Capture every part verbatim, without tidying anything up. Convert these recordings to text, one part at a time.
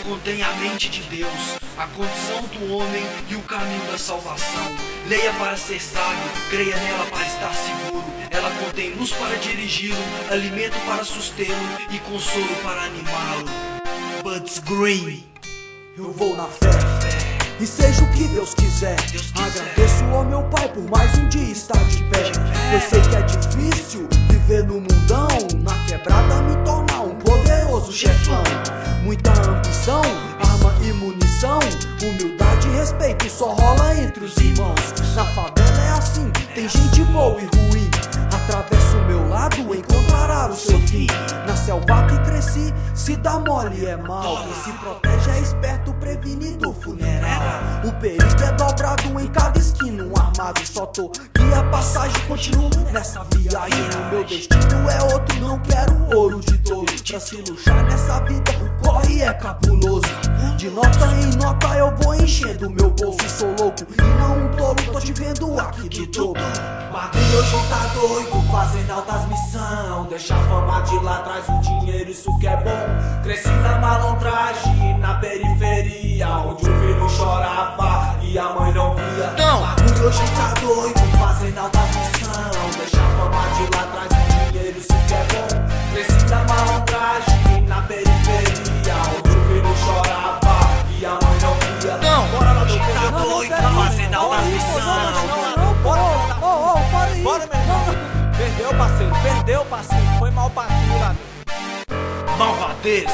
contém a mente de Deus, a condição do homem e o caminho da salvação. Leia para ser sábio, creia nela para estar seguro. Ela contém luz para dirigi-lo, alimento para sustê-lo e consolo para animá-lo. Buds Green. Eu vou na fé, e seja o que Deus quiser. Deus quiser. Agradeço ao meu Pai por mais um dia estar de pé. Eu sei que é difícil viver no mundão, na quebrada me tornar um poderoso chefão. Muita ambição, arma e munição, humildade e respeito só rola entre os irmãos. Na favela é assim, tem gente boa e ruim. Atravessa o meu lado, encontrará o seu fim. Na selva que cresci, se dá mole é mal. Quem se protege é esperto, prevenido, funeral. O perigo é dobrado em cada esquina, um armado só tô guia passagem, continuo nessa viagem. O meu destino é outro, não quero ouro de tolo. Pra se luxar nessa vida, o corre é cabuloso. De nota em nota eu vou enchendo meu bolso. Sou louco e não um tolo, tô te vendo aqui do topo. Bagulho hoje tá doido, fazendo altas missão. Deixa a fama de lá atrás, o dinheiro, isso que é bom. Cresci na malandragem, na periferia, onde o filho chorava e a mãe não via. Não. Bagulho hoje tá doido, fazendo altas missão. Deixa a fama de lá atrás, o dinheiro, isso que é bom. Cresci na malandragem, na periferia, onde o filho chorava e a mãe não via. Não. Bora lá, meu Tá povo, doido, tá fazendo altas Não, missão. não, não, bora, ô, ô, para aí. Bora, meu irmão. Perdeu, parceiro, perdeu, parceiro. Foi mal pra tu lá. Malvadeza.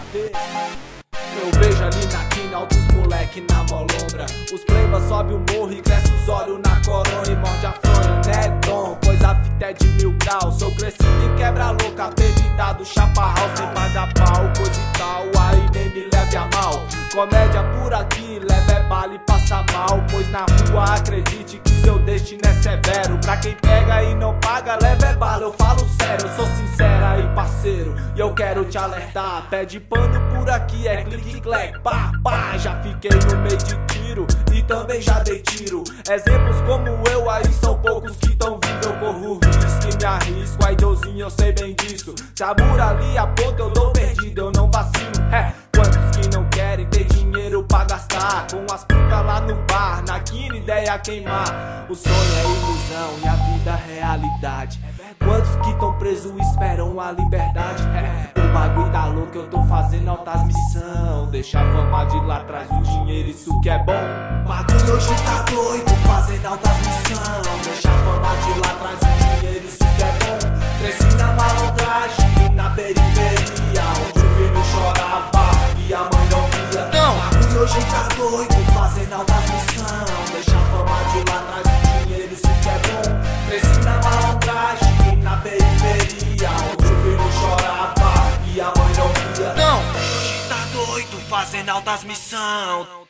Eu vejo ali na quina outros moleque na molondra. Os pleiba sobe o morro e cresce os olhos na coronha e morde a fronha, né, dom? Pois a fita é de mil graus. Sou crescido em quebra louca, teve dado chaparral. Sem pagar pau, coisa e tal, aí nem me leve a mal. Comédia por aqui, leva é bala e passa mal. Pois na rua acredite que seu destino é severo. Pra quem pega e não paga, leva é bala, eu falo sério. Eu sou sincera aí, parceiro, e eu quero te alertar. Pede pano por aqui, é clique, clack, pá, pá. Já fiquei no meio de tiro e também já dei tiro. Exemplos como eu aí são poucos que tão vindo. Eu corro risco e me arrisco, aí Deusinho eu sei bem disso. Se a mura ali aponta eu dou perdido, eu não vacilo. É, quantos que não querem ter dinheiro pra gastar? Com as putas lá no bar, na quina ideia queimar. O sonho é ilusão e a vida é realidade. Quantos que tão presos esperam a liberdade? É, o bagulho tá louco, eu tô fazendo altas missão. Deixa a fama de lá atrás, o dinheiro, isso que é bom. Bagulho hoje tá doido, fazendo altas missão. Deixa a fama de lá atrás, o dinheiro, isso que é bom. Cresci na malandragem, na periferia, onde o filho chorava e a mãe não via. Não. Bagulho hoje tá doido, fazendo altas missão. Deixa a fama de lá atrás, o dinheiro, isso que é bom. Cresci na malandragem, na periferia, onde o filho chorava e a mãe não via. Não. Hoje tá doido, fazendo altas missão.